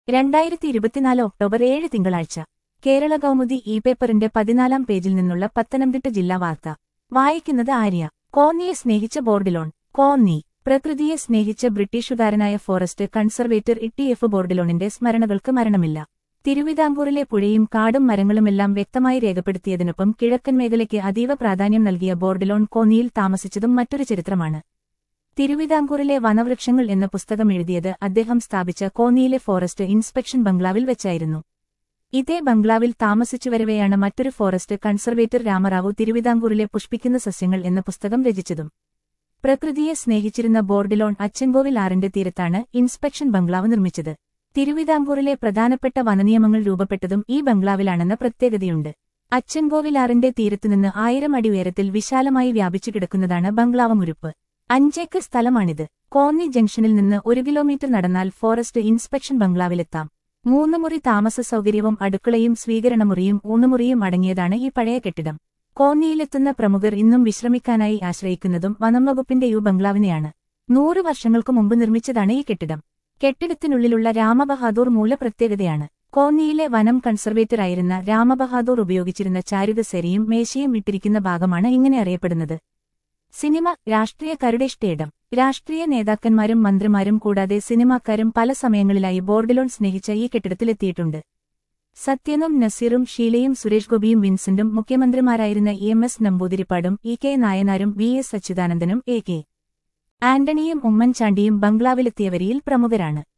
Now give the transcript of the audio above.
2024 October 7 തിങ്കളാഴ്ച കേരള കൗമുദി പേപ്പറിന്റെ 14-ാം പേജിൽ നിന്നുള്ള പത്തനംതിട്ട ജില്ലാ വാർത്ത വായിക്കുന്നത് ആര്യ. കോന്നിയെ സ്നേഹിച്ച ബോർഡിലോൺ. കോന്നി പ്രകൃതിയെ സ്നേഹിച്ച ബ്രിട്ടീഷുകാരനായ ഫോറസ്റ്റ് കൺസർവേറ്റർ ഇ.ടി.എഫ്. ബോർഡിലോണിന്റെ സ്മരണകൾക്ക് മരണമില്ല. തിരുവിതാംകൂറിലെ പുഴയും കാടും മരങ്ങളുമെല്ലാം വ്യക്തമായി രേഖപ്പെടുത്തിയതിനൊപ്പം കിഴക്കൻ മേഖലയ്ക്ക് അതീവ പ്രാധാന്യം നൽകിയ ബോർഡിലോൺ കോന്നിയിൽ താമസിച്ചതും മറ്റൊരു ചരിത്രമാണ്. തിരുവിതാംകൂറിലെ വനവൃക്ഷങ്ങൾ എന്ന പുസ്തകം എഴുതിയത് അദ്ദേഹം സ്ഥാപിച്ച കോന്നിയിലെ ഫോറസ്റ്റ് ഇൻസ്പെക്ഷൻ ബംഗ്ലാവിൽ വെച്ചായിരുന്നു. ഇതേ ബംഗ്ലാവിൽ താമസിച്ചുവരവെയാണ് മറ്റൊരു ഫോറസ്റ്റ് കൺസർവേറ്റർ രാമറാവു തിരുവിതാംകൂറിലെ പുഷ്പിക്കുന്ന സസ്യങ്ങൾ എന്ന പുസ്തകം രചിച്ചതും. പ്രകൃതിയെ സ്നേഹിച്ചിരുന്ന ബോർഡിലോൺ അച്ചൻകോവിൽ ആറിന്റെ തീരത്താണ് ഇൻസ്പെക്ഷൻ ബംഗ്ലാവ് നിർമ്മിച്ചത്. തിരുവിതാംകൂറിലെ പ്രധാനപ്പെട്ട വനനിയമങ്ങൾ രൂപപ്പെട്ടതും ഈ ബംഗ്ലാവിലാണെന്ന പ്രത്യേകതയുണ്ട്. അച്ചൻകോവിൽ ആറിന്റെ തീരത്തുനിന്ന് 1000 അടി ഉയരത്തിൽ വിശാലമായി വ്യാപിച്ചു കിടക്കുന്നതാണ് ബംഗ്ലാവ് മുരുപ്പ്. 5 ഏക്കർ സ്ഥലമാണിത്. കോന്നി ജംഗ്ഷനിൽ നിന്ന് 1 കിലോമീറ്റർ നടന്നാൽ ഫോറസ്റ്റ് ഇൻസ്പെക്ഷൻ ബംഗ്ലാവിലെത്താം. 3 മുറി താമസ സൗകര്യവും അടുക്കളയും സ്വീകരണമുറിയും ഊണുമുറിയും അടങ്ങിയതാണ് ഈ പഴയ കെട്ടിടം. കോന്നിയിലെത്തുന്ന പ്രമുഖർ ഇന്നും വിശ്രമിക്കാനായി ആശ്രയിക്കുന്നതും വനംവകുപ്പിന്റെ ബംഗ്ലാവിനെയാണ്. 100 വർഷങ്ങൾക്കു മുമ്പ് നിർമ്മിച്ചതാണ് ഈ കെട്ടിടം. കെട്ടിടത്തിനുള്ളിലുള്ള രാമബഹാദൂർ മൂല പ്രത്യേകതയാണ്. കോന്നിയിലെ വനം കൺസർവേറ്ററായിരുന്ന രാമബഹാദൂർ ഉപയോഗിച്ചിരുന്ന ചാരുകസേരയും മേശയും ഇട്ടിരിക്കുന്ന ഭാഗമാണ് ഇങ്ങനെ അറിയപ്പെടുന്നത്. സിനിമ, രാഷ്ട്രീയക്കാരുടെ ഇഷ്ടയിടം. രാഷ്ട്രീയ നേതാക്കന്മാരും മന്ത്രിമാരും കൂടാതെ സിനിമാക്കാരും പല സമയങ്ങളിലായി ബോർഡിലോൺ സ്നേഹിച്ച ഈ കെട്ടിടത്തിലെത്തിയിട്ടുണ്ട്. സത്യനും നസീറും ഷീലയും സുരേഷ് ഗോപിയും വിൻസെന്റും മുഖ്യമന്ത്രിമാരായിരുന്ന EMS നമ്പൂതിരിപ്പാടും EK നായനാരും VS അച്യുതാനന്ദനും AK ആന്റണിയും ഉമ്മൻചാണ്ടിയും ബംഗ്ലാവിലെത്തിയവരിൽ പ്രമുഖരാണ്.